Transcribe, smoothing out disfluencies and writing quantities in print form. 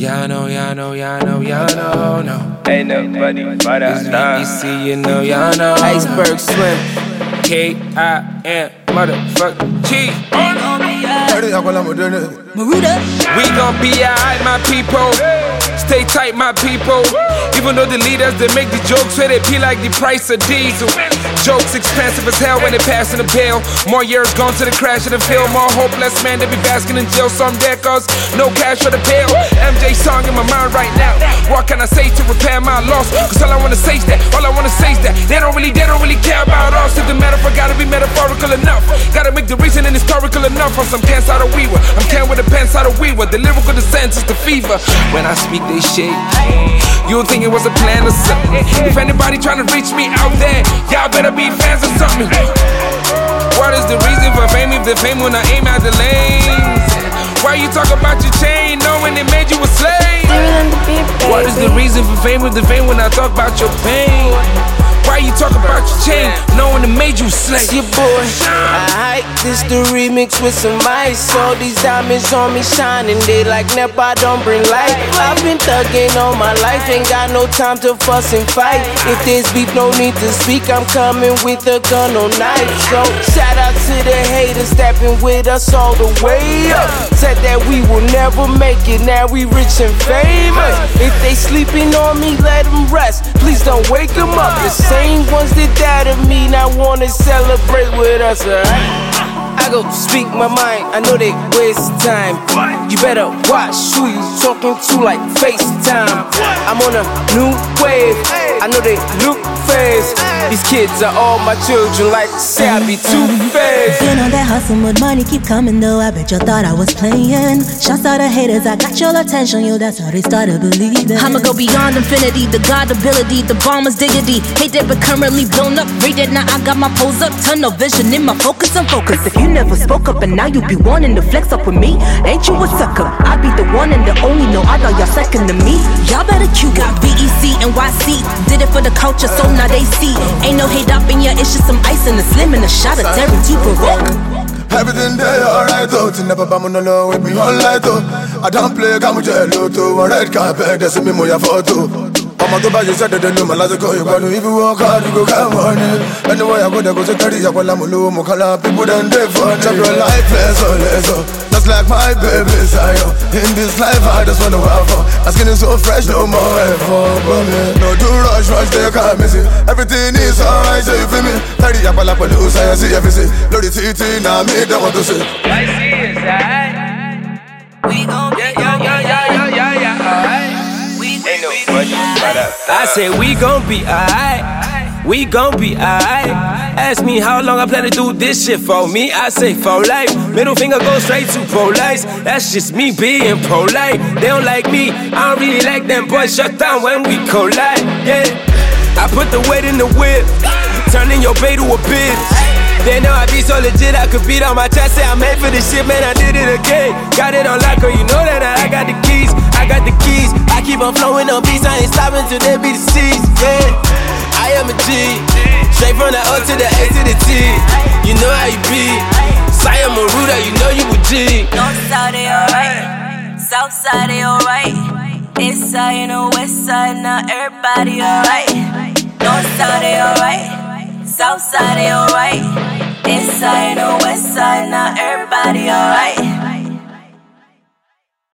Y'all know, no. Ain't nobody but us. It's VEC, you know, y'all know. Iceberg Swim. K-I-N, motherfucker, G. Maruda. We gon' be alright, my people. Stay tight, my people. Even though the leaders, they make the jokes where they be like the price of diesel. Jokes expensive as hell when they passing the bill. More years gone to the crash of the film. More hopeless man, they be basking in jail. Some dead cause no cash for the bill. MJ song in my mind right now. What can I say to repair my loss? Cause all I wanna say is that, all I wanna say is that they don't really care about us. If the metaphor gotta be metaphorical enough, gotta make the reasoning historical enough. On some cans out of Weaver, I'm can with the pants out of Weaver. The lyrical descent is the fever. When I speak they shake, you don't think it was a plan or something. If anybody trying to reach me out there, y'all better be fans or something. What is the reason for fame if the fame when I aim at the lanes? Why you talk about your chain knowing it made you a slave? What is the reason for fame if the fame when I talk about your pain? Why you talk about your chain knowing it made you a slave? It's your boy. Alright, this the remix with some ice. All these diamonds on me shining, they like Nepa, don't bring light. I've been thugging all my life, ain't got no time to fuss and fight. If there's beef, no need to speak, I'm coming with a gun or knife. So shout out to the haters stepping with us all the way up. Said that we will never make it, now we rich and famous. If they sleeping on me, let them rest, please don't wake them up. The same ones that died of me now wanna celebrate with us, alright? I go speak my mind, I know they waste time. You better watch who you talking to like FaceTime. I'm on a new wave, I know they look fast. These kids are all my children, like say I be two-faced. You know that hustle with money keep coming though, I bet you thought I was playing. Shouts out to haters, I got your attention, yo, that's how they started believing. I'ma go beyond infinity, the God ability, the bomber's diggity. Hate that but currently blown up, rated, now I got my pose up. Tunnel vision in my focus, I'm focused. If you never spoke up and now you be wanting to flex up with me, ain't you a sucker? I be the one and the only, no, I thought y'all second to me. Y'all better cue up. VEC and YC, did it for the culture, so now they see. Ain't no hate up in ya, it's just some ice in the slim and a shot of Terry to provoke. Everything there alright though, to never bam on no with me all night though. I don't play Gamujello to a red carpet, that's me moya photo. I'm to buy you said that no man like go you got if you walk hard you go come on it. Anyway I go there go to carry ya kwa lamulo mo kala people then they for chop your life let's go. Just like my baby Zion. In this life I just wanna have fun. My skin is so fresh no more ever. No do rush they can't miss it. Everything is alright so you feel me. Carry ya kwa la police I see everything. Lord it's now me don't want to say. I see is that We gon' be alright. Ain't nobody but us. I said we gon' be alright. We gon' be alright. Ask me how long I plan to do this shit for me. I say for life. Middle finger goes straight to pro-life. That's just me being pro-life. They don't like me. I don't really like them boys. Shut down when we collide. Yeah. I put the weight in the whip, turning your bay to a bitch. They know I be so legit, I could beat on my chest. Say I made for this shit, man, I did it again. Got it on lock, girl, you know that I got the keys. I got the keys, I keep on flowing on beats. I ain't stopping till they be the C's, yeah. I am a G, straight from the O to the A to the T. You know how you be, Saya Maruda, you know you a G. North side, they alright. South side, they alright. East side and the west side, now everybody alright. North side, they alright. South side, they alright. East side and the west side, now everybody alright.